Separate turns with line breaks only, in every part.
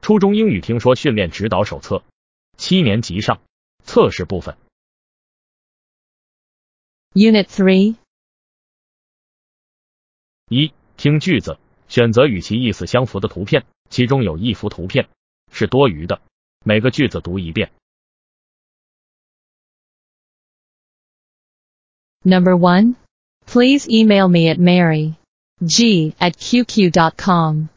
初中英语听说训练指导手册7年级上测试部分。
Unit 3.
1. 听句子，选择与其意思相符的图片，其中有一幅图片是多余的。每个句子读一遍。
Number 1. Please email me at maryg@qq.com.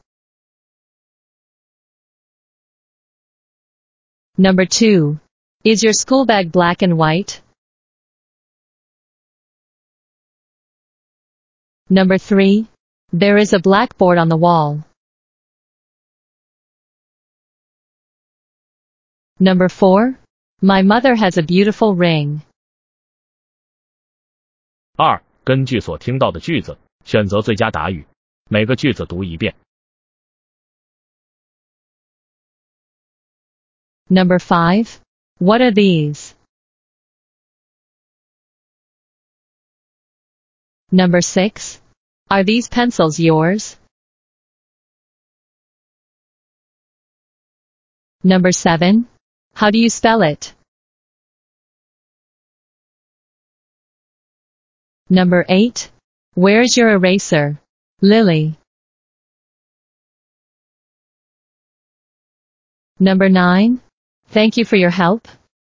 Number 2. Is your school bag black and white? Number 3. There is a blackboard on the wall. Number 4. My mother has a beautiful ring.
2. 根据所听到的句子，选择最佳答语，每个句子读一遍。
Number 5. What are these? Number 6. Are these pencils yours? Number 7. How do you spell it? Number 8. Where's your eraser, Lily? Number 9. Thank you for your help.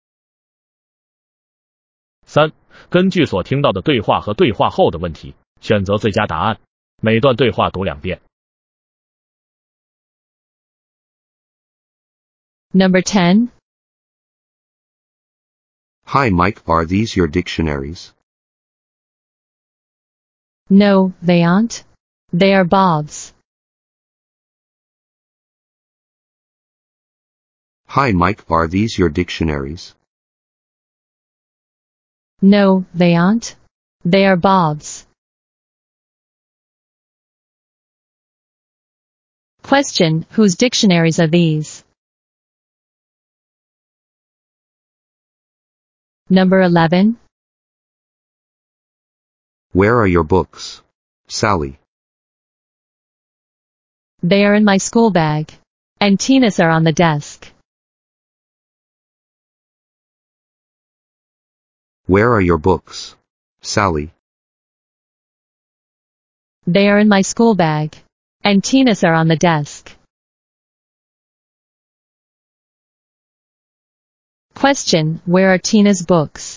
3. 根据所听到的对话和对话后的问题，选择最佳答案。每段对话读2遍。
Number 10.
Hi Mike, are these your dictionaries?
No, they aren't. They are Bob's.
Hi Mike, are these your dictionaries?
No, they aren't. They are Bob's. Question, whose dictionaries are these? Number 11.
Where are your books, Sally?
They are in my school bag. And Tina's are on the desk.
Where are your books, Sally?
They are in my school bag. And Tina's are on the desk. Question, where are Tina's books?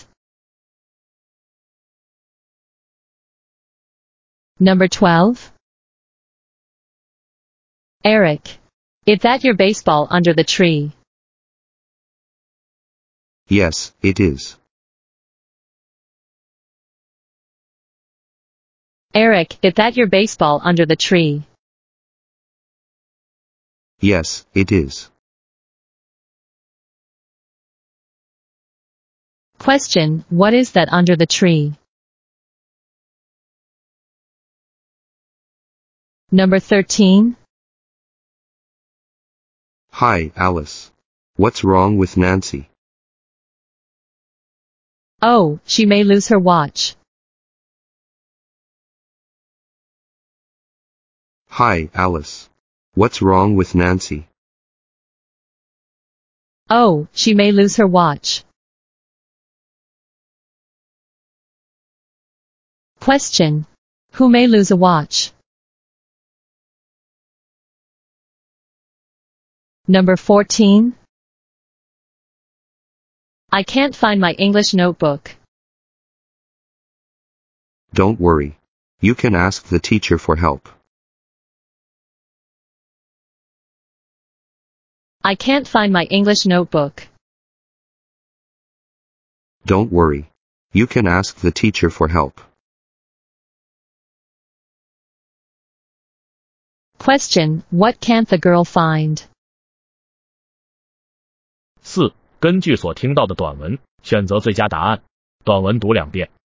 Number 12. Eric, is that your baseball under the tree?
Yes, it is.
Eric, is that your baseball under the tree?
Yes, it is.
Question, what is that under the tree? Number 13.
Hi, Alice. What's wrong with Nancy?
Oh, she may lose her watch.
Hi, Alice. What's wrong with Nancy?
Oh, she may lose her watch. Question, who may lose a watch? Number 14. I can't find my English notebook.
Don't worry. You can ask the teacher for help.
I can't find my English notebook.
Don't worry. You can ask the teacher for help.
Question, what can't the girl find?
4. 根据所听到的短文，选择最佳答案。短文读2遍。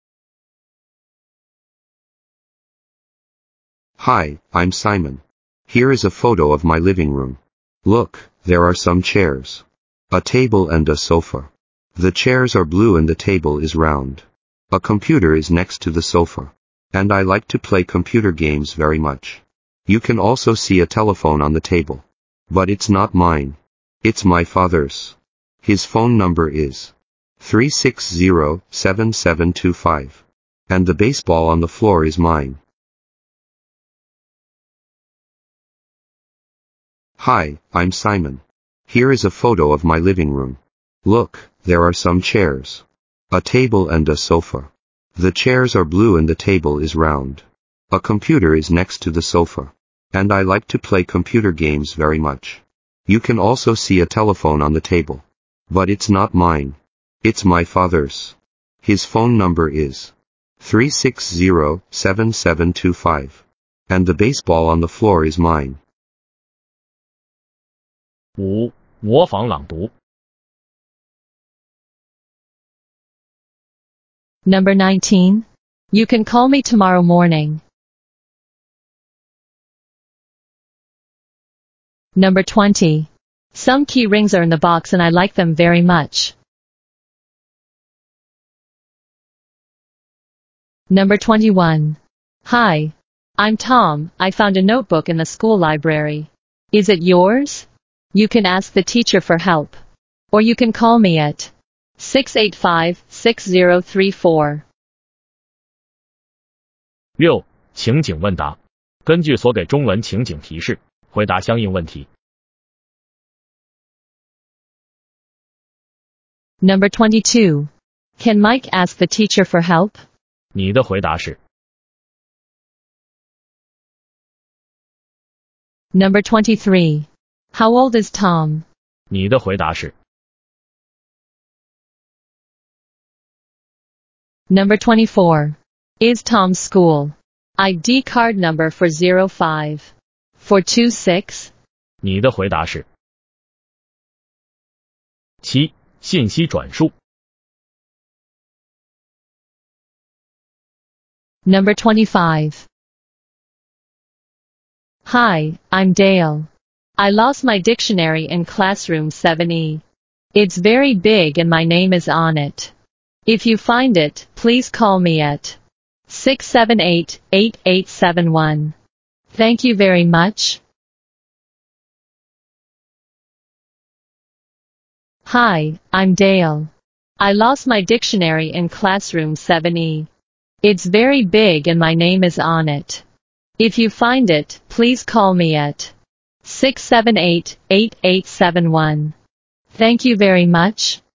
Hi, I'm Simon. Here is a photo of my living room. Look, there are some chairs. A table and a sofa. The chairs are blue and the table is round. A computer is next to the sofa. And I like to play computer games very much. You can also see a telephone on the table. But it's not mine. It's my father's. His phone number is 360-7725. And the baseball on the floor is mine. Hi, I'm Simon. Here is a photo of my living room. Look, there are some chairs. A table and a sofa. The chairs are blue and the table is round. A computer is next to the sofa. And I like to play computer games very much. You can also see a telephone on the table. But it's not mine. It's my father's. His phone number is 360-7725. And the baseball on the floor is mine.
5. 模仿朗读。
Number 19. You can call me tomorrow morning. Number 20. Some key rings are in the box and I like them very much. Number 21. Hi. I'm Tom. I found a notebook in the school library. Is it yours? You can ask the teacher for help. Or you can call me at 685-6034.
6. 情景问答。根据所给中文情景提示，回答相应问题。
Number 22. Can Mike ask the teacher for help?
你的回答是
Number 23. How old is Tom?
你的回答是
Number 24. Is Tom's school ID card number 405-426?
你的回答是 7. 信息转述。
Number 25. Hi, I'm Dale. I lost my dictionary in classroom 7E. It's very big and my name is on it. If you find it, please call me at 678-8871. Thank you very much. Hi, I'm Dale. I lost my dictionary in classroom 7E. It's very big and my name is on it. If you find it, please call me at 678-8871. Thank you very much.